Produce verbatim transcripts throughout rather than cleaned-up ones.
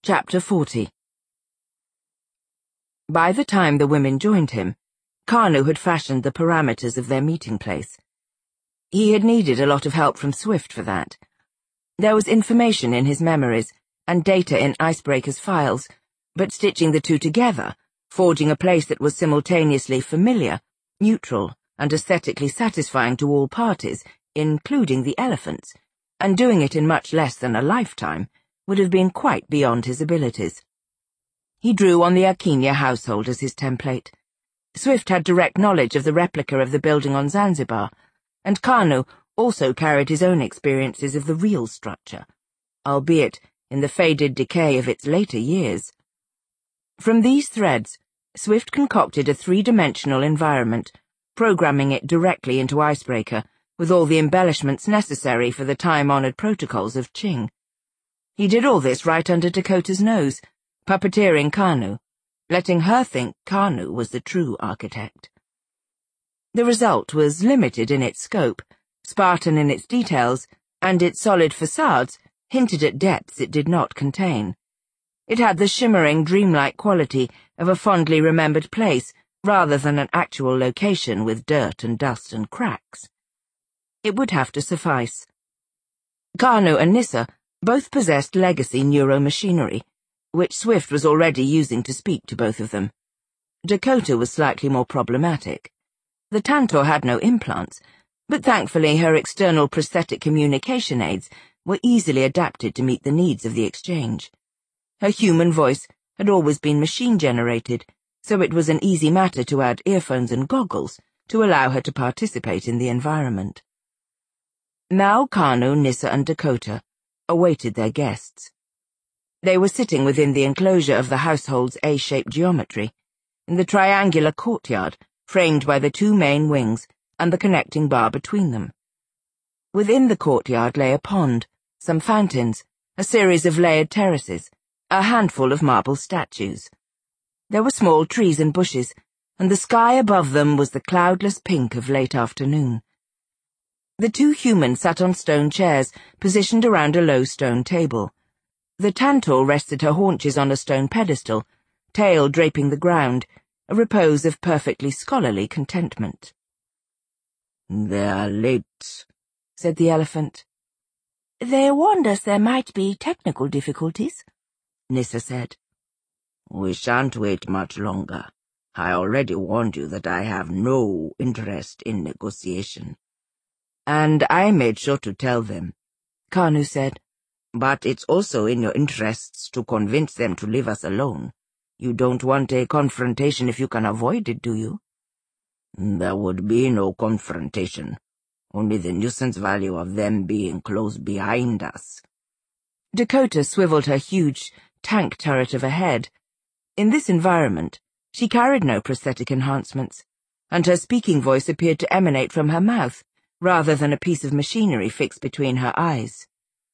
Chapter forty. By the time the women joined him, Kanu had fashioned the parameters of their meeting place. He had needed a lot of help from Swift for that. There was information in his memories and data in Icebreaker's files, but stitching the two together, forging a place that was simultaneously familiar, neutral, and aesthetically satisfying to all parties, including the elephants, and doing it in much less than a lifetime, would have been quite beyond his abilities. He drew on the Akinya household as his template. Swift had direct knowledge of the replica of the building on Zanzibar, and Kanu also carried his own experiences of the real structure, albeit in the faded decay of its later years. From these threads, Swift concocted a three-dimensional environment, programming it directly into Icebreaker, with all the embellishments necessary for the time-honored protocols of Qing. He did all this right under Dakota's nose, puppeteering Kanu, letting her think Kanu was the true architect. The result was limited in its scope, Spartan in its details, and its solid facades hinted at depths it did not contain. It had the shimmering, dreamlike quality of a fondly remembered place rather than an actual location with dirt and dust and cracks. It would have to suffice. Kanu and Nissa both possessed legacy neuromachinery, which Swift was already using to speak to both of them. Dakota was slightly more problematic. The Tantor had no implants, but thankfully her external prosthetic communication aids were easily adapted to meet the needs of the exchange. Her human voice had always been machine-generated, so it was an easy matter to add earphones and goggles to allow her to participate in the environment. Now Kanu, Nissa, and Dakota awaited their guests. They were sitting within the enclosure of the household's A-shaped geometry, in the triangular courtyard framed by the two main wings and the connecting bar between them. Within the courtyard lay a pond, some fountains, a series of layered terraces, a handful of marble statues. There were small trees and bushes, and the sky above them was the cloudless pink of late afternoon. The two humans sat on stone chairs, positioned around a low stone table. The Tantor rested her haunches on a stone pedestal, tail draping the ground, a repose of perfectly scholarly contentment. "They are late," said the elephant. "They warned us there might be technical difficulties," Nissa said. "We shan't wait much longer. I already warned you that I have no interest in negotiation." "And I made sure to tell them," Kanu said. "But it's also in your interests to convince them to leave us alone. You don't want a confrontation if you can avoid it, do you?" "There would be no confrontation. Only the nuisance value of them being close behind us." Dakota swiveled her huge tank turret of a head. In this environment, she carried no prosthetic enhancements, and her speaking voice appeared to emanate from her mouth, rather than a piece of machinery fixed between her eyes.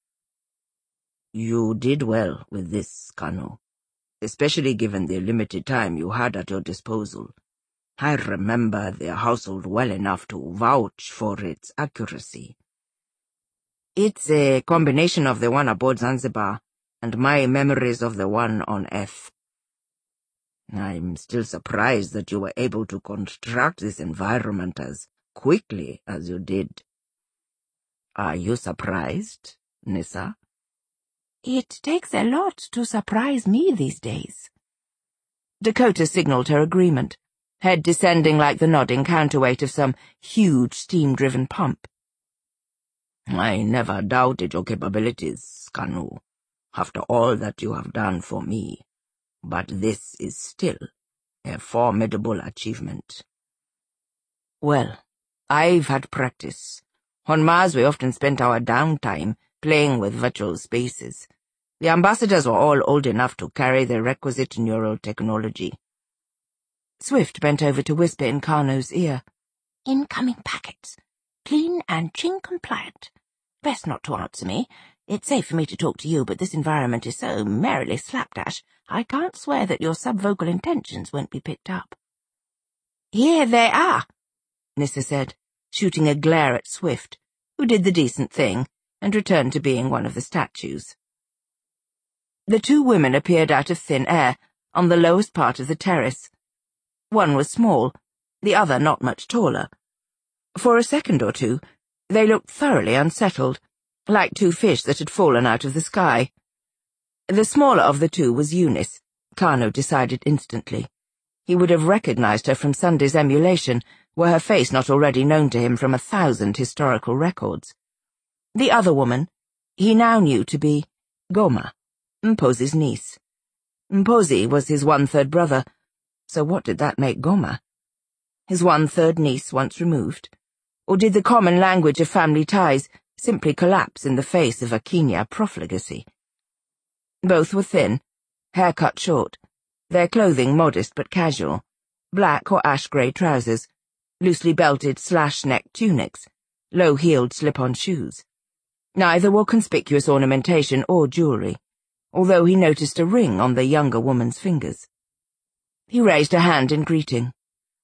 "You did well with this, Kanu, especially given the limited time you had at your disposal. I remember the household well enough to vouch for its accuracy." "It's a combination of the one aboard Zanzibar and my memories of the one on F." "I'm still surprised that you were able to construct this environment as quickly as you did." "Are you surprised, Nissa?" "It takes a lot to surprise me these days." Dakota signaled her agreement, head descending like the nodding counterweight of some huge steam-driven pump. "I never doubted your capabilities, Kanu, after all that you have done for me, but this is still a formidable achievement." "Well, I've had practice. On Mars we often spent our downtime playing with virtual spaces. The ambassadors were all old enough to carry the requisite neural technology." Swift bent over to whisper in Kanu's ear. "Incoming packets. Clean and Qing compliant. Best not to answer me. It's safe for me to talk to you, but this environment is so merrily slapdash, I can't swear that your subvocal intentions won't be picked up." "Here they are," Nissa said, shooting a glare at Swift, who did the decent thing and returned to being one of the statues. The two women appeared out of thin air, on the lowest part of the terrace. One was small, the other not much taller. For a second or two, they looked thoroughly unsettled, like two fish that had fallen out of the sky. The smaller of the two was Eunice, Kano decided instantly. He would have recognized her from Sunday's emulation, were her face not already known to him from a thousand historical records. The other woman, he now knew to be Goma, Mposi's niece. Mposi was his one-third brother, so what did that make Goma? His one-third niece once removed? Or did the common language of family ties simply collapse in the face of a Kenya profligacy? Both were thin, hair cut short, their clothing modest but casual, black or ash-grey trousers, loosely belted slash-neck tunics, low-heeled slip-on shoes. Neither wore conspicuous ornamentation or jewellery, although he noticed a ring on the younger woman's fingers. He raised a hand in greeting.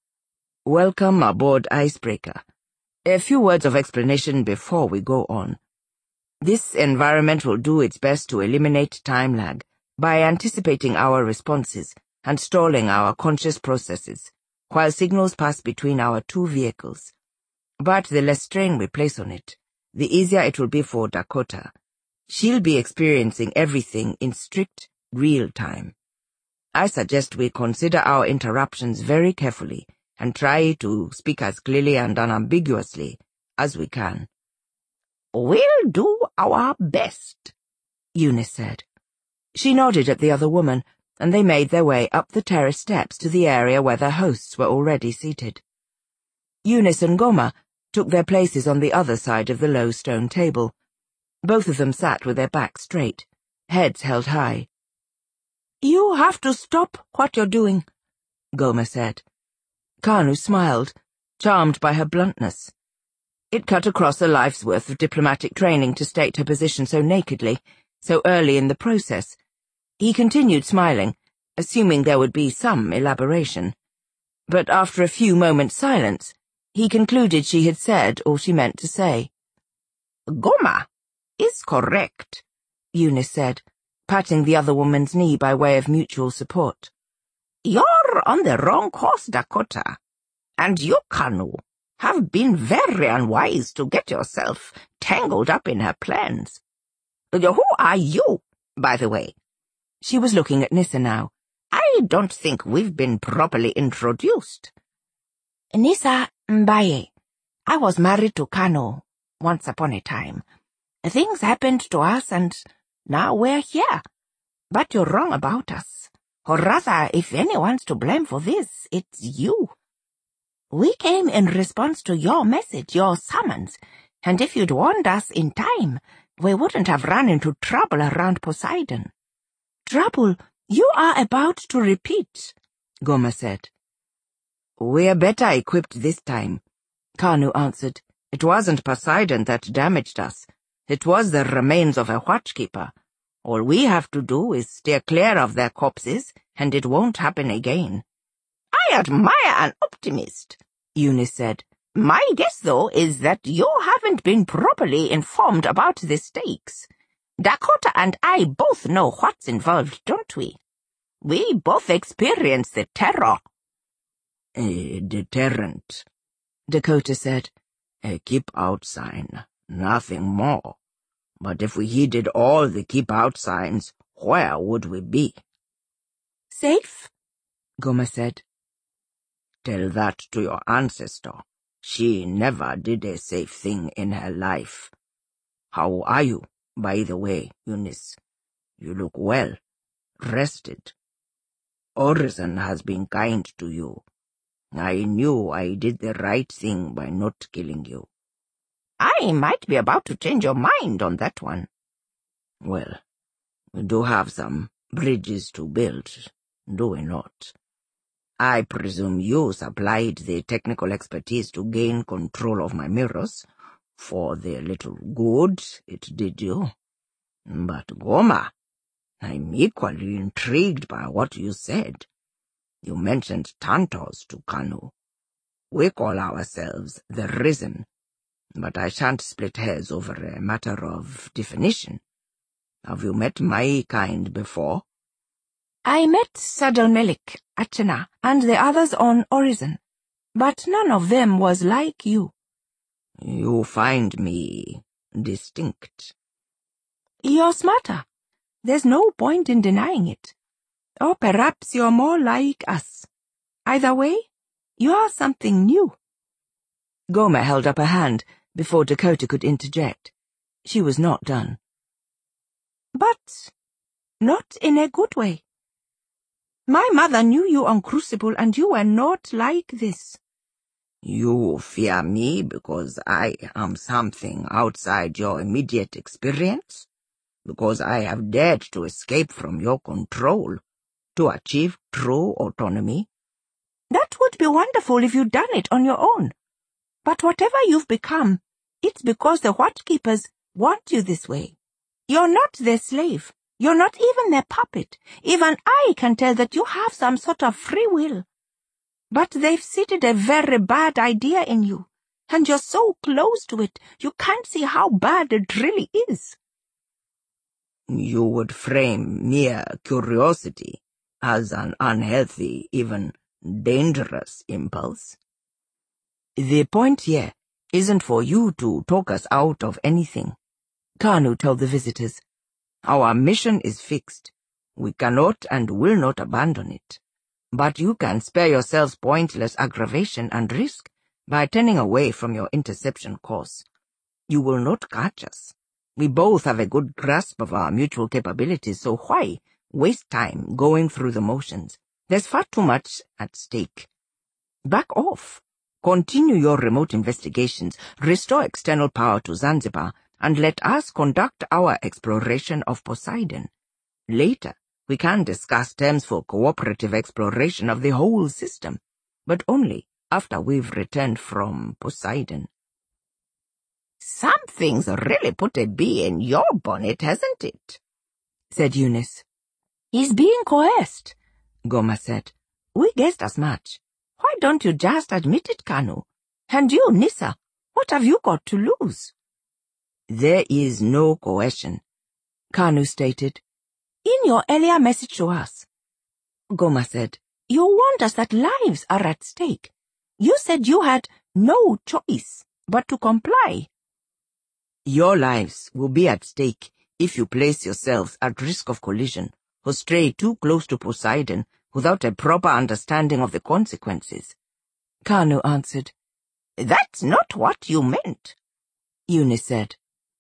"Welcome aboard Icebreaker. A few words of explanation before we go on. This environment will do its best to eliminate time lag by anticipating our responses and stalling our conscious processes, while signals pass between our two vehicles. But the less strain we place on it, the easier it will be for Dakota. She'll be experiencing everything in strict real time. I suggest we consider our interruptions very carefully and try to speak as clearly and unambiguously as we can." "We'll do our best," Eunice said. She nodded at the other woman, and they made their way up the terrace steps to the area where their hosts were already seated. Eunice and Goma took their places on the other side of the low stone table. Both of them sat with their backs straight, heads held high. "You have to stop what you're doing," Goma said. Kanu smiled, charmed by her bluntness. It cut across a life's worth of diplomatic training to state her position so nakedly, so early in the process. He continued smiling, assuming there would be some elaboration. But after a few moments' silence, he concluded she had said all she meant to say. "Goma is correct," Eunice said, patting the other woman's knee by way of mutual support. "You're on the wrong course, Dakota, and you, Kanu, have been very unwise to get yourself tangled up in her plans. Who are you, by the way?" She was looking at Nissa now. "I don't think we've been properly introduced." "Nissa Mbaye. I was married to Kano once upon a time. Things happened to us and now we're here. But you're wrong about us. Or rather, if anyone's to blame for this, it's you. We came in response to your message, your summons, and if you'd warned us in time, we wouldn't have run into trouble around Poseidon." "Trouble you are about to repeat," Goma said. "We're better equipped this time," Kanu answered. "It wasn't Poseidon that damaged us. It was the remains of a watchkeeper. All we have to do is steer clear of their corpses, and it won't happen again." "I admire an optimist," Eunice said. "My guess, though, is that you haven't been properly informed about the stakes. Dakota and I both know what's involved, don't we? We both experience the terror." "A deterrent," Dakota said. "A keep-out sign, nothing more. But if we heeded all the keep-out signs, where would we be?" "Safe?" Goma said. "Tell that to your ancestor. She never did a safe thing in her life. How are you, by the way, Eunice? You look well, rested. Orison has been kind to you. I knew I did the right thing by not killing you." "I might be about to change your mind on that one." "Well, we do have some bridges to build, do we not? I presume you supplied the technical expertise to gain control of my mirrors, for the little good it did you. But Goma, I'm equally intrigued by what you said. You mentioned Tantos to Kanu. We call ourselves the Risen, but I shan't split hairs over a matter of definition. Have you met my kind before? I met Sadolmelik, Achena, and the others on Orizon, but none of them was like you. You find me distinct. You're smarter. There's no point in denying it. Or perhaps you're more like us. Either way, you're something new. Gomer held up a hand before Dakota could interject. She was not done. But not in a good way. My mother knew you on Crucible, and you were not like this. You fear me because I am something outside your immediate experience? Because I have dared to escape from your control, to achieve true autonomy? That would be wonderful if you'd done it on your own. But whatever you've become, it's because the Watchkeepers want you this way. You're not their slave. You're not even their puppet. Even I can tell that you have some sort of free will. But they've seeded a very bad idea in you, and you're so close to it, you can't see how bad it really is. You would frame mere curiosity as an unhealthy, even dangerous impulse. The point here isn't for you to talk us out of anything, Kanu told the visitors. Our mission is fixed. We cannot and will not abandon it. But you can spare yourselves pointless aggravation and risk by turning away from your interception course. You will not catch us. We both have a good grasp of our mutual capabilities, so why waste time going through the motions? There's far too much at stake. Back off. Continue your remote investigations, restore external power to Zanzibar, and let us conduct our exploration of Poseidon. Later, we can discuss terms for cooperative exploration of the whole system, but only after we've returned from Poseidon. Something's really put a bee in your bonnet, hasn't it? Said Eunice. He's being coerced, Gomer said. We guessed as much. Why don't you just admit it, Kanu? And you, Nissa, what have you got to lose? There is no coercion, Kanu stated. In your earlier message to us, Gomer said, you warned us that lives are at stake. You said you had no choice but to comply. Your lives will be at stake if you place yourselves at risk of collision or stray too close to Poseidon without a proper understanding of the consequences. Kanu answered. That's not what you meant, Eunice said.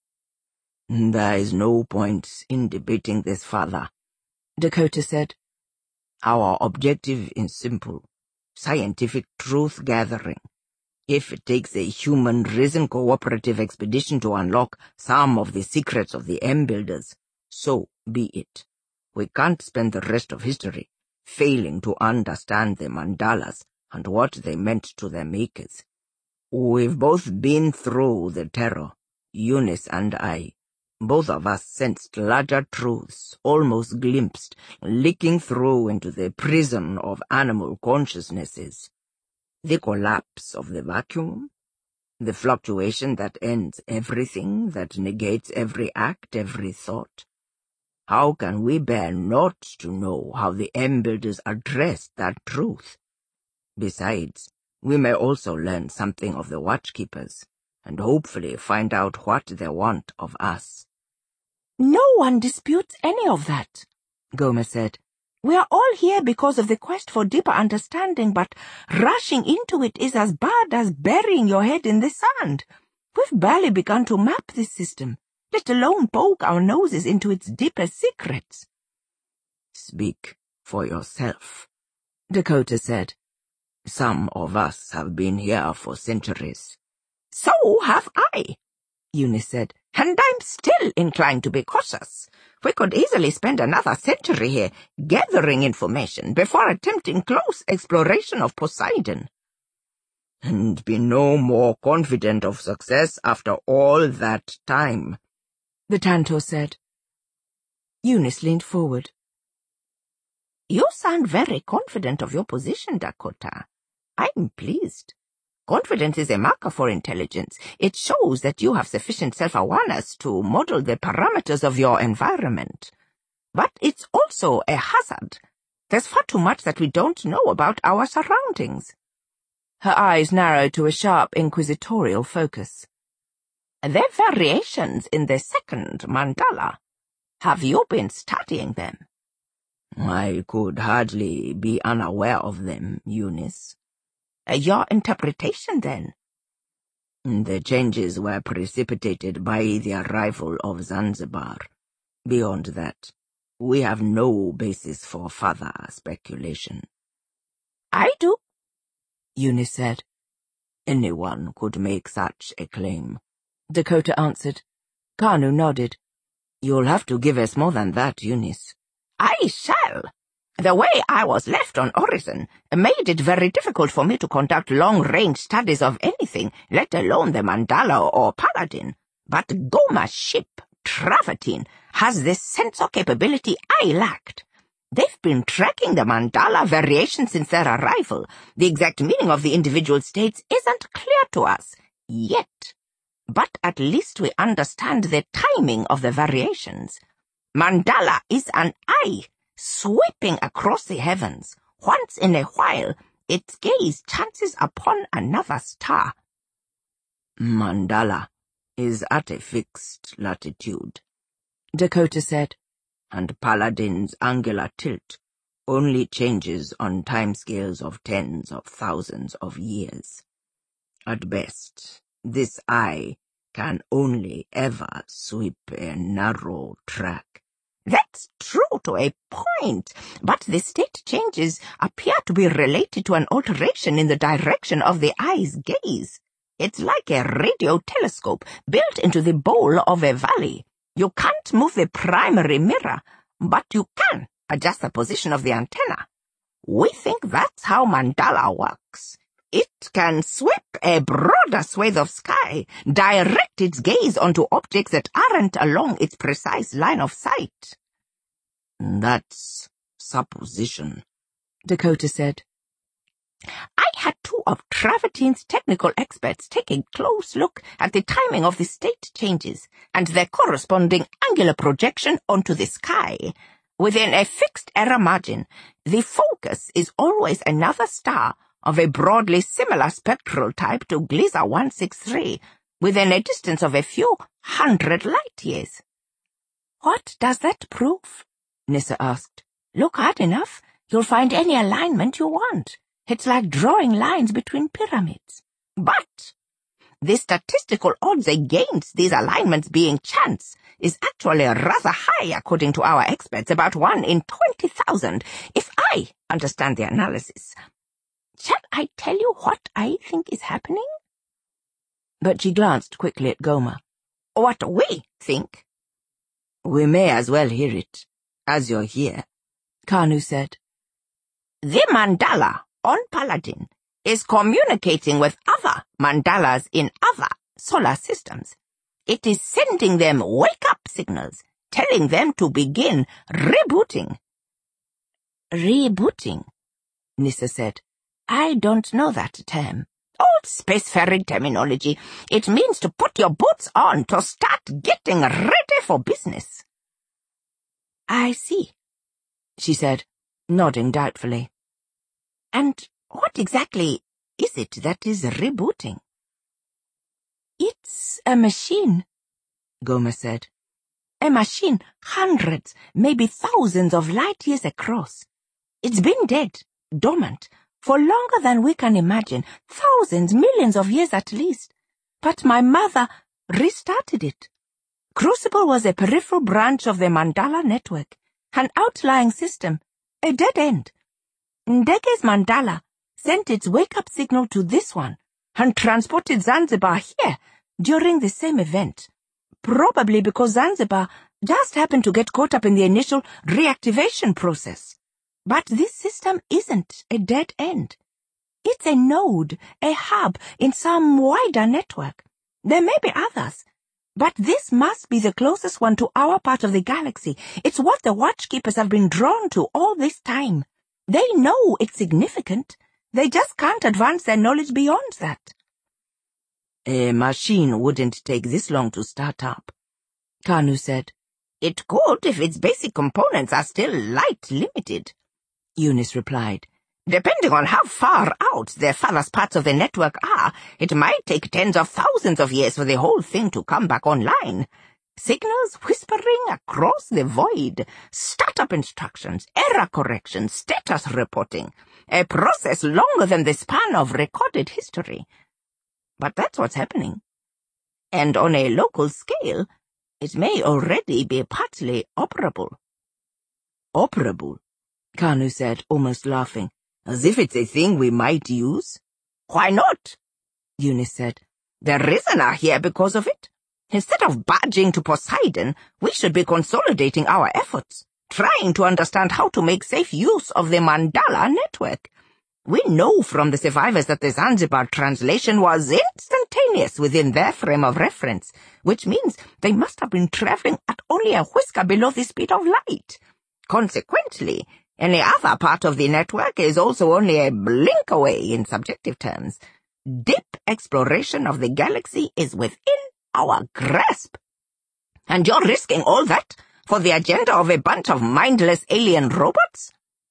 There is no point in debating this further, Dakota said. Our objective is simple, scientific truth-gathering. If it takes a human-risen cooperative expedition to unlock some of the secrets of the M-Builders, so be it. We can't spend the rest of history failing to understand the mandalas and what they meant to their makers. We've both been through the terror, Eunice and I. Both of us sensed larger truths, almost glimpsed, leaking through into the prison of animal consciousnesses. The collapse of the vacuum, the fluctuation that ends everything, that negates every act, every thought. How can we bear not to know how the M-Builders addressed that truth? Besides, we may also learn something of the Watchkeepers, and hopefully find out what they want of us. No one disputes any of that, Gomer said. We are all here because of the quest for deeper understanding, but rushing into it is as bad as burying your head in the sand. We've barely begun to map this system, let alone poke our noses into its deeper secrets. Speak for yourself, Dakota said. Some of us have been here for centuries. So have I, Eunice said. And I'm still inclined to be cautious. We could easily spend another century here gathering information before attempting close exploration of Poseidon. And be no more confident of success after all that time, the Tantor said. Eunice leaned forward. You sound very confident of your position, Dakota. I'm pleased. Confidence is a marker for intelligence. It shows that you have sufficient self-awareness to model the parameters of your environment. But it's also a hazard. There's far too much that we don't know about our surroundings. Her eyes narrowed to a sharp, inquisitorial focus. The variations in the second mandala. Have you been studying them? I could hardly be unaware of them, Eunice. Your interpretation, then? The changes were precipitated by the arrival of Zanzibar. Beyond that, we have no basis for further speculation. I do, Eunice said. Anyone could make such a claim, Dakota answered. Kanu nodded. You'll have to give us more than that, Eunice. I shall. The way I was left on Orison made it very difficult for me to conduct long-range studies of anything, let alone the mandala or paladin. But Goma's ship, Travertine, has this sensor capability I lacked. They've been tracking the mandala variation since their arrival. The exact meaning of the individual states isn't clear to us, yet. But at least we understand the timing of the variations. Mandala is an eye, sweeping across the heavens. Once in a while, its gaze chances upon another star. Mandala is at a fixed latitude, Dakota said, and Paladin's angular tilt only changes on timescales of tens of thousands of years. At best, this eye can only ever sweep a narrow track. That's true to a point, but the state changes appear to be related to an alteration in the direction of the eye's gaze. It's like a radio telescope built into the bowl of a valley. You can't move the primary mirror, but you can adjust the position of the antenna. We think that's how mandala works. It can sweep a broader swathe of sky, direct its gaze onto objects that aren't along its precise line of sight. That's supposition, Dakota said. I had two of Travertine's technical experts take a close look at the timing of the state changes and their corresponding angular projection onto the sky. Within a fixed error margin, the focus is always another star of a broadly similar spectral type to Gliese one sixty-three, within a distance of a few hundred light-years. What does that prove? Nyssa asked. Look hard enough, you'll find any alignment you want. It's like drawing lines between pyramids. But the statistical odds against these alignments being chance is actually rather high, according to our experts, about one in twenty thousand, if I understand the analysis. Shall I tell you what I think is happening? But she glanced quickly at Goma. What we think? We may as well hear it, as you're here, Kanu said. The mandala on Paladin is communicating with other mandalas in other solar systems. It is sending them wake-up signals, telling them to begin rebooting. Rebooting, Nyssa said. I don't know that term. Old spacefaring terminology. It means to put your boots on to start getting ready for business. I see, she said, nodding doubtfully. And what exactly is it that is rebooting? It's a machine, Goma said. A machine hundreds, maybe thousands of light years across. It's been dead, dormant, for longer than we can imagine, thousands, millions of years at least. But my mother restarted it. Crucible was a peripheral branch of the Mandala network, an outlying system, a dead end. Ndege's Mandala sent its wake-up signal to this one and transported Zanzibar here during the same event, probably because Zanzibar just happened to get caught up in the initial reactivation process. But this system isn't a dead end. It's a node, a hub in some wider network. There may be others, but this must be the closest one to our part of the galaxy. It's what the Watchkeepers have been drawn to all this time. They know it's significant. They just can't advance their knowledge beyond that. A machine wouldn't take this long to start up, Kanu said. It could if its basic components are still light-limited, Eunice replied. Depending on how far out the farthest parts of the network are, it might take tens of thousands of years for the whole thing to come back online. Signals whispering across the void, startup instructions, error correction, status reporting, a process longer than the span of recorded history. But that's what's happening. And on a local scale, it may already be partly operable. Operable? Kanu said, almost laughing. As if it's a thing we might use? Why not? Eunice said. The reason are here because of it. Instead of barging to Poseidon, we should be consolidating our efforts, trying to understand how to make safe use of the Mandala network. We know from the survivors that the Zanzibar translation was instantaneous within their frame of reference, which means they must have been traveling at only a whisker below the speed of light. Consequently, any other part of the network is also only a blink away in subjective terms. Deep exploration of the galaxy is within our grasp. And you're risking all that for the agenda of a bunch of mindless alien robots?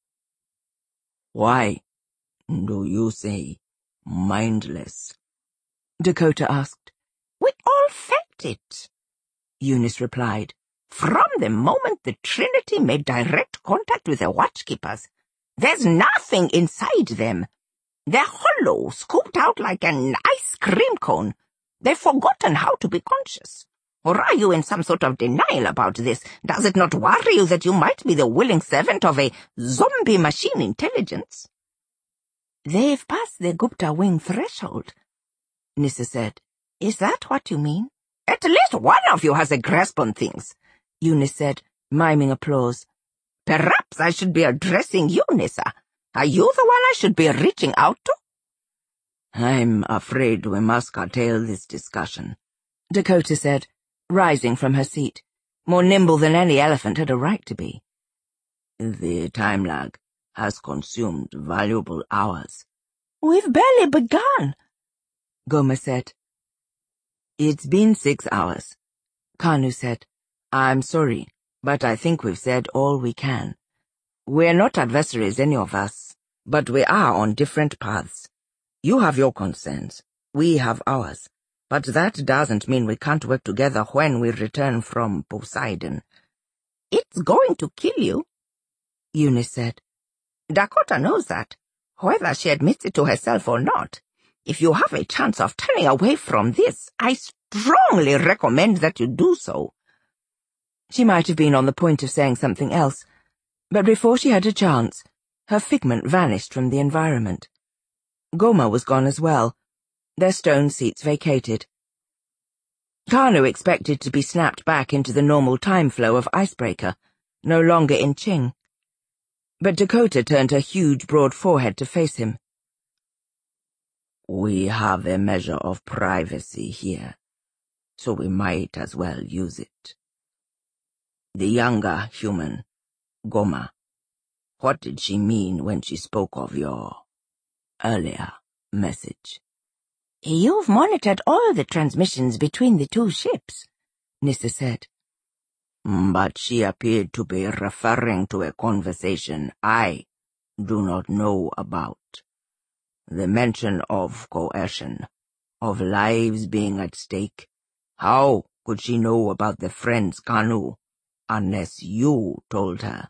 Why do you say mindless? Dakota asked. We all felt it, Eunice replied. From the moment the Trinity made direct contact with the Watchkeepers, there's nothing inside them. They're hollow, scooped out like an ice cream cone. They've forgotten how to be conscious. Or are you in some sort of denial about this? Does it not worry you that you might be the willing servant of a zombie machine intelligence? They've passed the Gupta wing threshold, Nyssa said. Is that what you mean? At least one of you has a grasp on things, Eunice said, miming applause. Perhaps I should be addressing you, Nyssa. Are you the one I should be reaching out to? I'm afraid we must curtail this discussion, Dakota said, rising from her seat, more nimble than any elephant had a right to be. The time lag has consumed valuable hours. We've barely begun, Goma said. It's been six hours, Kanu said. I'm sorry, but I think we've said all we can. We're not adversaries, any of us, but we are on different paths. You have your concerns, we have ours, but that doesn't mean we can't work together when we return from Poseidon. It's going to kill you, Eunice said. Dakota knows that, whether she admits it to herself or not. If you have a chance of turning away from this, I strongly recommend that you do so. She might have been on the point of saying something else, but before she had a chance, her figment vanished from the environment. Goma was gone as well, their stone seats vacated. Kanu expected to be snapped back into the normal time flow of Icebreaker, no longer in Ching. But Dakota turned her huge, broad forehead to face him. We have a measure of privacy here, so we might as well use it. The younger human, Goma, what did she mean when she spoke of your earlier message? You've monitored all the transmissions between the two ships, Nyssa said. But she appeared to be referring to a conversation I do not know about. The mention of coercion, of lives being at stake. How could she know about the friends Kanu, unless you told her?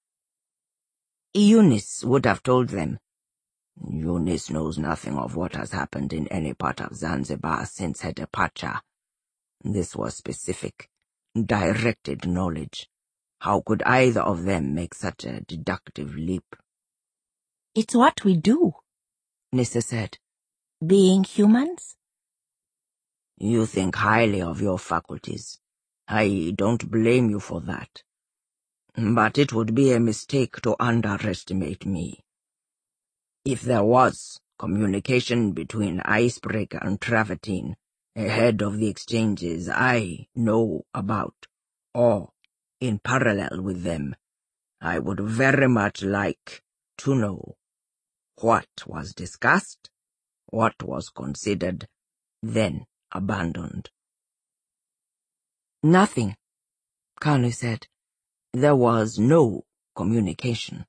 Eunice would have told them. Eunice knows nothing of what has happened in any part of Zanzibar since her departure. This was specific, directed knowledge. How could either of them make such a deductive leap? It's what we do, Nyssa said. Being humans? You think highly of your faculties. I don't blame you for that. But it would be a mistake to underestimate me. If there was communication between Icebreaker and Travertine ahead of the exchanges I know about, or in parallel with them, I would very much like to know what was discussed, what was considered, then abandoned. Nothing, Kanu said. There was no communication.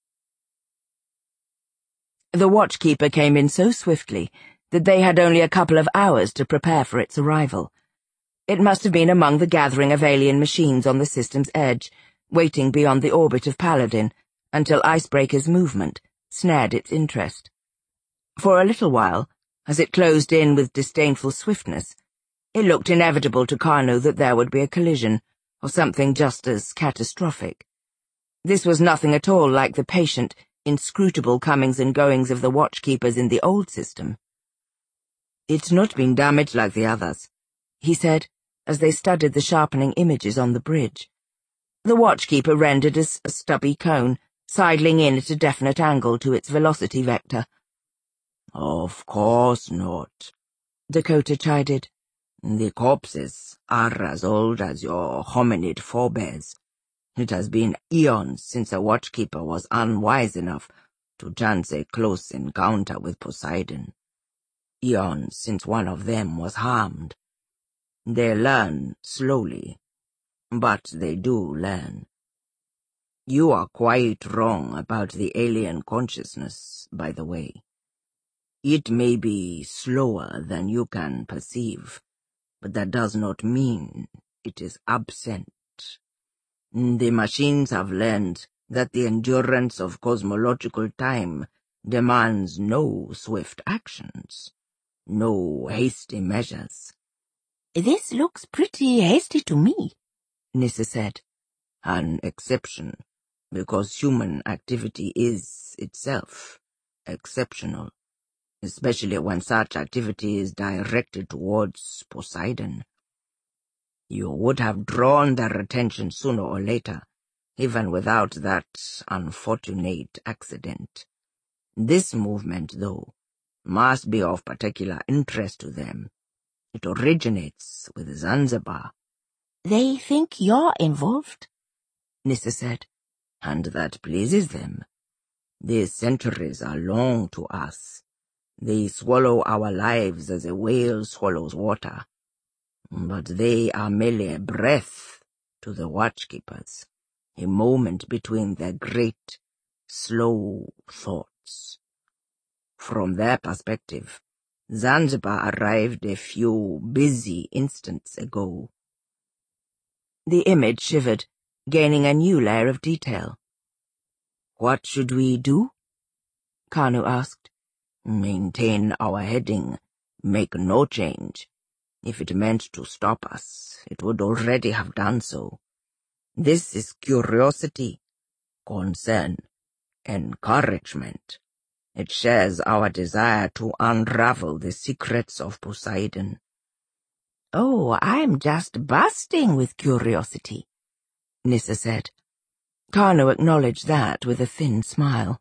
The watchkeeper came in so swiftly that they had only a couple of hours to prepare for its arrival. It must have been among the gathering of alien machines on the system's edge, waiting beyond the orbit of Paladin, until Icebreaker's movement snared its interest. For a little while, as it closed in with disdainful swiftness, it looked inevitable to Kanu that there would be a collision, or something just as catastrophic. This was nothing at all like the patient, inscrutable comings and goings of the watchkeepers in the old system. "It's not been damaged like the others," he said, as they studied the sharpening images on the bridge. The watchkeeper rendered as a stubby cone, sidling in at a definite angle to its velocity vector. "Of course not," Dakota chided. "The corpses are as old as your hominid forebears. It has been eons since a watchkeeper was unwise enough to chance a close encounter with Poseidon. Eons since one of them was harmed. They learn slowly, but they do learn. You are quite wrong about the alien consciousness, by the way. It may be slower than you can perceive, but that does not mean it is absent. The machines have learned that the endurance of cosmological time demands no swift actions, no hasty measures." "This looks pretty hasty to me," Nissa said. "An exception, because human activity is itself exceptional, especially when such activity is directed towards Poseidon. You would have drawn their attention sooner or later, even without that unfortunate accident. This movement, though, must be of particular interest to them. It originates with Zanzibar." "They think you're involved?" Nissa said. "And that pleases them. These centuries are long to us. They swallow our lives as a whale swallows water. But they are merely a breath to the watchkeepers, a moment between their great, slow thoughts. From their perspective, Zanzibar arrived a few busy instants ago." The image shivered, gaining a new layer of detail. "What should we do?" Kanu asked. "Maintain our heading, make no change. If it meant to stop us, it would already have done so. This is curiosity, concern, encouragement. It shares our desire to unravel the secrets of Poseidon." "Oh, I'm just bursting with curiosity," Nissa said. Kanu acknowledged that with a thin smile.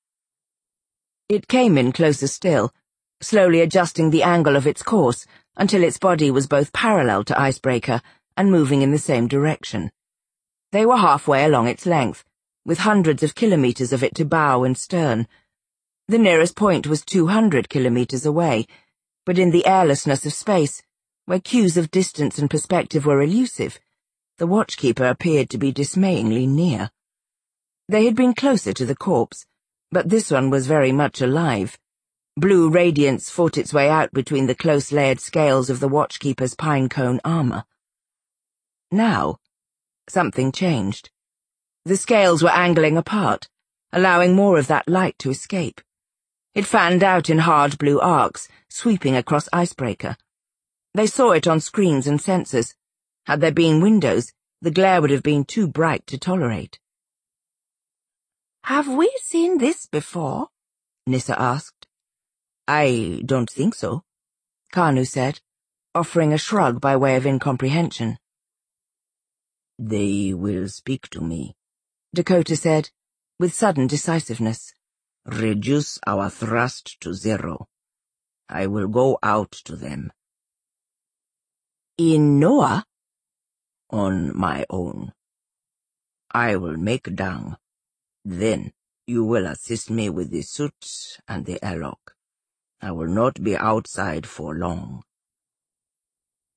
It came in closer still, slowly adjusting the angle of its course until its body was both parallel to Icebreaker and moving in the same direction. They were halfway along its length, with hundreds of kilometers of it to bow and stern. The nearest point was two hundred kilometers away, but in the airlessness of space, where cues of distance and perspective were elusive, the watchkeeper appeared to be dismayingly near. They had been closer to the corpse, but this one was very much alive. Blue radiance fought its way out between the close-layered scales of the watchkeeper's pine-cone armor. Now, something changed. The scales were angling apart, allowing more of that light to escape. It fanned out in hard blue arcs, sweeping across Icebreaker. They saw it on screens and sensors. Had there been windows, the glare would have been too bright to tolerate. "Have we seen this before?" Nissa asked. "I don't think so," Kanu said, offering a shrug by way of incomprehension. "They will speak to me," Dakota said, with sudden decisiveness. "Reduce our thrust to zero. I will go out to them." "In Noah?" "On my own. I will make dung. Then you will assist me with the suit and the airlock. I will not be outside for long."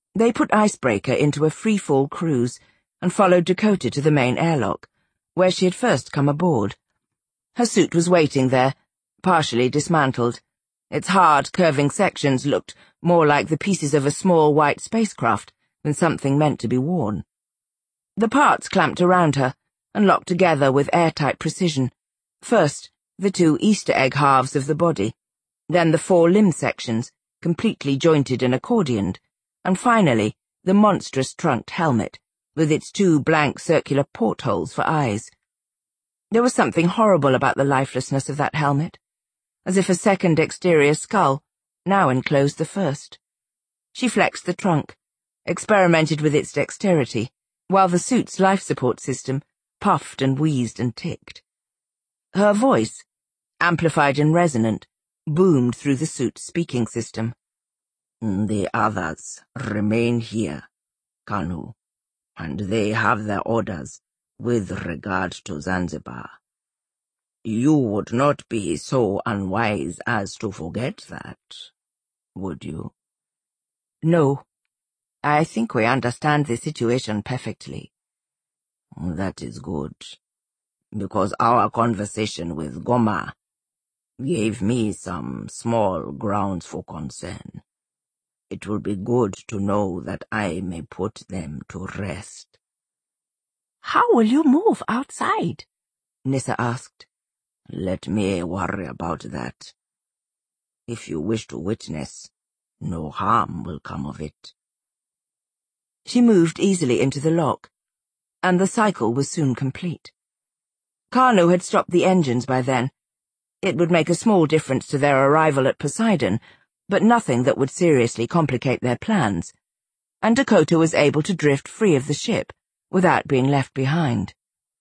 They put Icebreaker into a free-fall cruise and followed Dakota to the main airlock, where she had first come aboard. Her suit was waiting there, partially dismantled. Its hard, curving sections looked more like the pieces of a small white spacecraft than something meant to be worn. The parts clamped around her and locked together with airtight precision. First, the two Easter egg halves of the body, then the four limb sections, completely jointed and accordioned, and finally, the monstrous trunked helmet, with its two blank circular portholes for eyes. There was something horrible about the lifelessness of that helmet, as if a second exterior skull now enclosed the first. She flexed the trunk, experimented with its dexterity, while the suit's life support system puffed and wheezed and ticked. Her voice, amplified and resonant, boomed through the suit's speaking system. The others remain here, Kanu, and they have their orders with regard to Zanzibar. You would not be so unwise as to forget that, would you? No. I think we understand the situation perfectly. That is good, because our conversation with Goma gave me some small grounds for concern. It will be good to know that I may put them to rest. How will you move outside? Nyssa asked. Let me worry about that. If you wish to witness, no harm will come of it. She moved easily into the lock, and the cycle was soon complete. Kanu had stopped the engines by then. It would make a small difference to their arrival at Poseidon, but nothing that would seriously complicate their plans, and Dakota was able to drift free of the ship without being left behind.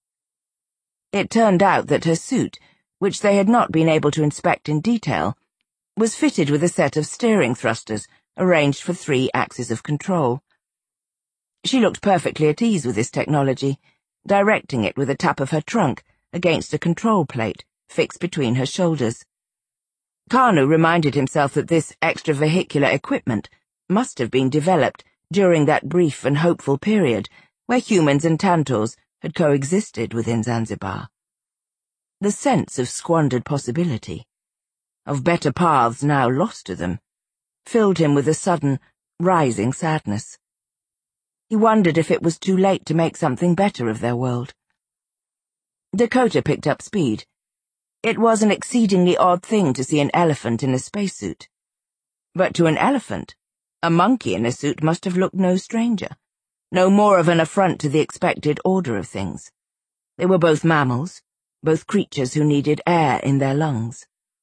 It turned out that her suit, which they had not been able to inspect in detail, was fitted with a set of steering thrusters arranged for three axes of control. She looked perfectly at ease with this technology, directing it with a tap of her trunk against a control plate fixed between her shoulders. Kanu reminded himself that this extravehicular equipment must have been developed during that brief and hopeful period where humans and Tantors had coexisted within Zanzibar. The sense of squandered possibility, of better paths now lost to them, filled him with a sudden, rising sadness. He wondered if it was too late to make something better of their world. Dakota picked up speed. It was an exceedingly odd thing to see an elephant in a spacesuit. But to an elephant, a monkey in a suit must have looked no stranger, no more of an affront to the expected order of things. They were both mammals, both creatures who needed air in their lungs.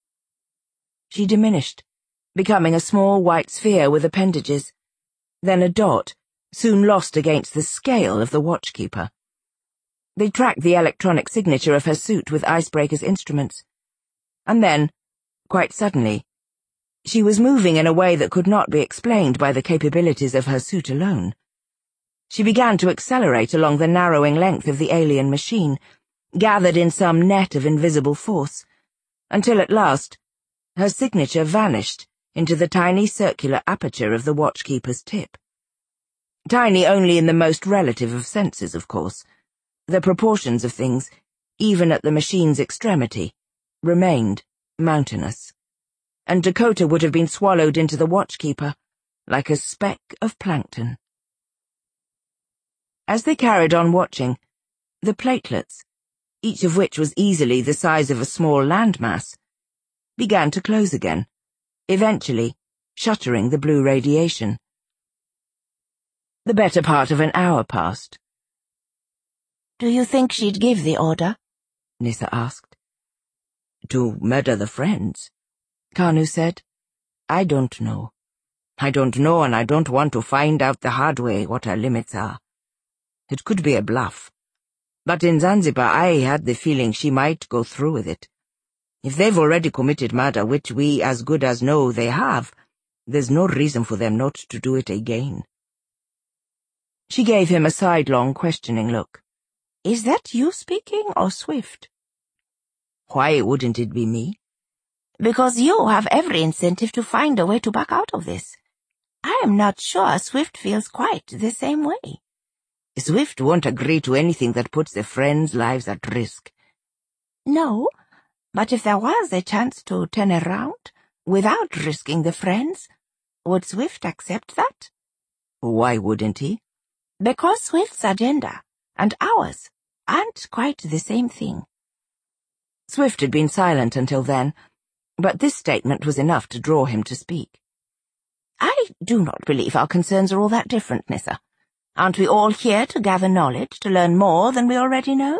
She diminished, becoming a small white sphere with appendages, then a dot, soon lost against the scale of the watchkeeper. They tracked the electronic signature of her suit with Icebreaker's instruments. And then, quite suddenly, she was moving in a way that could not be explained by the capabilities of her suit alone. She began to accelerate along the narrowing length of the alien machine, gathered in some net of invisible force, until at last her signature vanished into the tiny circular aperture of the watchkeeper's tip. Tiny only in the most relative of senses, of course. The proportions of things, even at the machine's extremity, remained mountainous, and Dakota would have been swallowed into the watchkeeper like a speck of plankton. As they carried on watching, the platelets, each of which was easily the size of a small landmass, began to close again, eventually shuttering the blue radiation. The better part of an hour passed. Do you think she'd give the order? Nyssa asked. To murder the friends, Kanu said. I don't know. I don't know, and I don't want to find out the hard way what her limits are. It could be a bluff. But in Zanzibar I had the feeling she might go through with it. If they've already committed murder, which we as good as know they have, there's no reason for them not to do it again. She gave him a sidelong, questioning look. Is that you speaking, or Swift? Why wouldn't it be me? Because you have every incentive to find a way to back out of this. I am not sure Swift feels quite the same way. Swift won't agree to anything that puts their friends' lives at risk. No, but if there was a chance to turn around without risking the friends, would Swift accept that? Why wouldn't he? Because Swift's agenda and ours aren't quite the same thing. Swift had been silent until then, but this statement was enough to draw him to speak. I do not believe our concerns are all that different, Nyssa. Aren't we all here to gather knowledge, to learn more than we already know?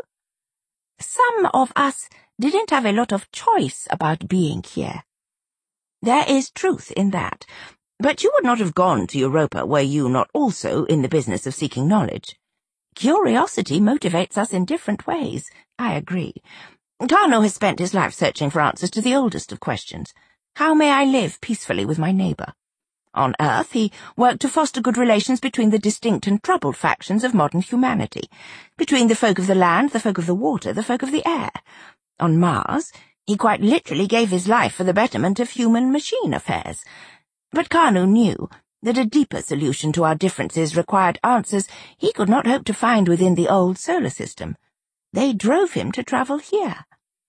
Some of us didn't have a lot of choice about being here. There is truth in that, but you would not have gone to Europa were you not also in the business of seeking knowledge. Curiosity motivates us in different ways, I agree. Kano has spent his life searching for answers to the oldest of questions. How may I live peacefully with my neighbour? On Earth, he worked to foster good relations between the distinct and troubled factions of modern humanity, between the folk of the land, the folk of the water, the folk of the air. On Mars, he quite literally gave his life for the betterment of human-machine affairs. But Kano knew that a deeper solution to our differences required answers he could not hope to find within the old solar system. They drove him to travel here.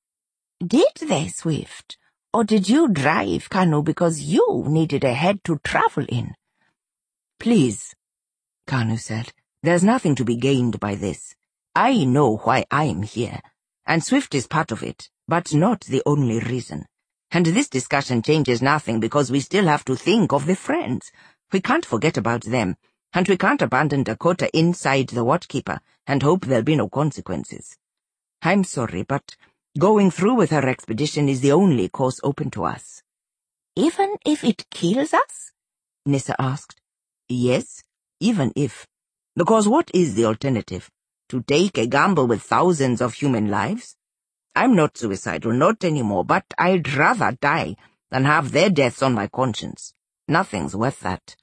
Did they, Swift? Or did you drive Kano because you needed a head to travel in? Please, Kano said, there's nothing to be gained by this. I know why I'm here, and Swift is part of it, but not the only reason. And this discussion changes nothing because we still have to think of the friends. We can't forget about them, and we can't abandon Dakota inside the Watchkeeper and hope there'll be no consequences. I'm sorry, but going through with her expedition is the only course open to us. Even if it kills us? Nyssa asked. Yes, even if. Because what is the alternative? To take a gamble with thousands of human lives? I'm not suicidal, not anymore, but I'd rather die than have their deaths on my conscience. Nothing's worth that.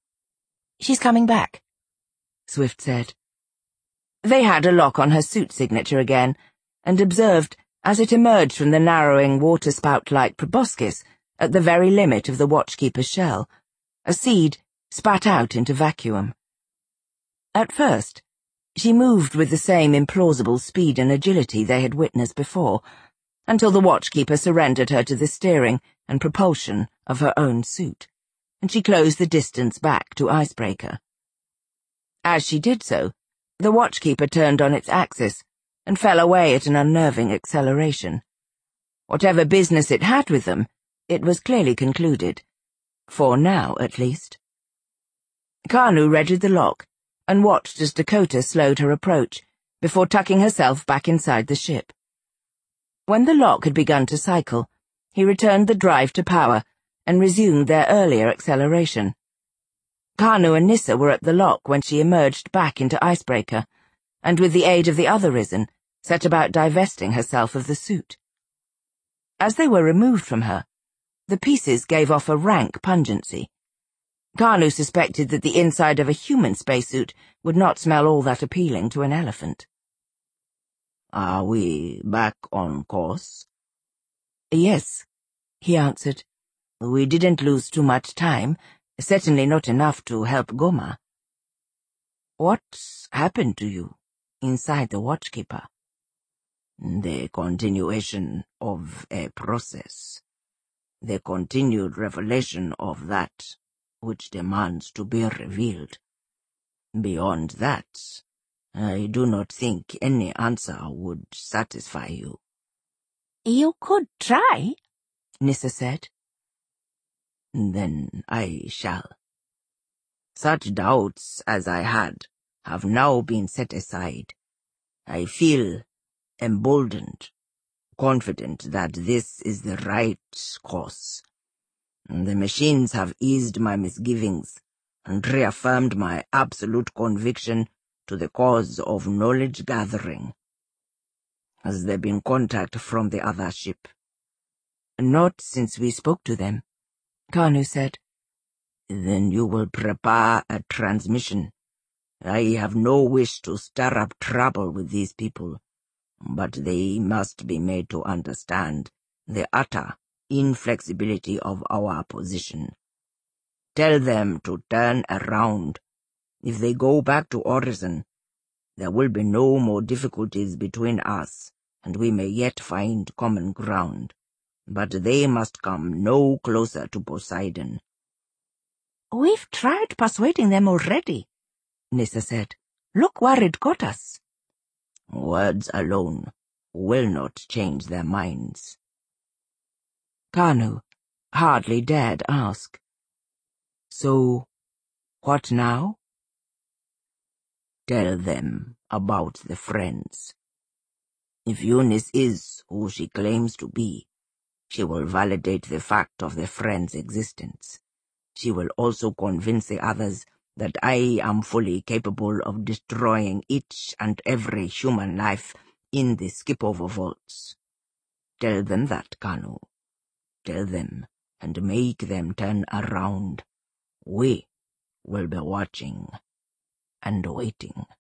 She's coming back, Swift said. They had a lock on her suit signature again, and observed as it emerged from the narrowing waterspout-like proboscis at the very limit of the Watchkeeper's shell, a seed spat out into vacuum. At first, she moved with the same implausible speed and agility they had witnessed before, until the Watchkeeper surrendered her to the steering and propulsion of her own suit, and she closed the distance back to Icebreaker. As she did so, the Watchkeeper turned on its axis and fell away at an unnerving acceleration. Whatever business it had with them, it was clearly concluded, for now at least. Kano readied the lock and watched as Dakota slowed her approach before tucking herself back inside the ship. When the lock had begun to cycle, he returned the drive to power and resumed their earlier acceleration. Kano and Nyssa were at the lock when she emerged back into Icebreaker, and with the aid of the other Risen, set about divesting herself of the suit. As they were removed from her, the pieces gave off a rank pungency. Kano suspected that the inside of a human spacesuit would not smell all that appealing to an elephant. Are we back on course? Yes, he answered. We didn't lose too much time, certainly not enough to help Goma. What's happened to you inside the Watchkeeper? The continuation of a process. The continued revelation of that which demands to be revealed. Beyond that, I do not think any answer would satisfy you. You could try, Nyssa said. Then I shall. Such doubts as I had have now been set aside. I feel emboldened, confident that this is the right course. The machines have eased my misgivings and reaffirmed my absolute conviction to the cause of knowledge-gathering. Has there been contact from the other ship? Not since we spoke to them, Kano said. Then you will prepare a transmission. I have no wish to stir up trouble with these people, but they must be made to understand the utter inflexibility of our position. Tell them to turn around. If they go back to Orison, there will be no more difficulties between us, and we may yet find common ground. But they must come no closer to Poseidon." "We've tried persuading them already," Nyssa said. "Look where it got us." "Words alone will not change their minds." Kanu hardly dared ask. "So, what now?" "Tell them about the friends. If Eunice is who she claims to be, she will validate the fact of the friends' existence. She will also convince the others that I am fully capable of destroying each and every human life in the Skipover vaults. Tell them that, Kanu. Tell them, and make them turn around. We will be watching and waiting."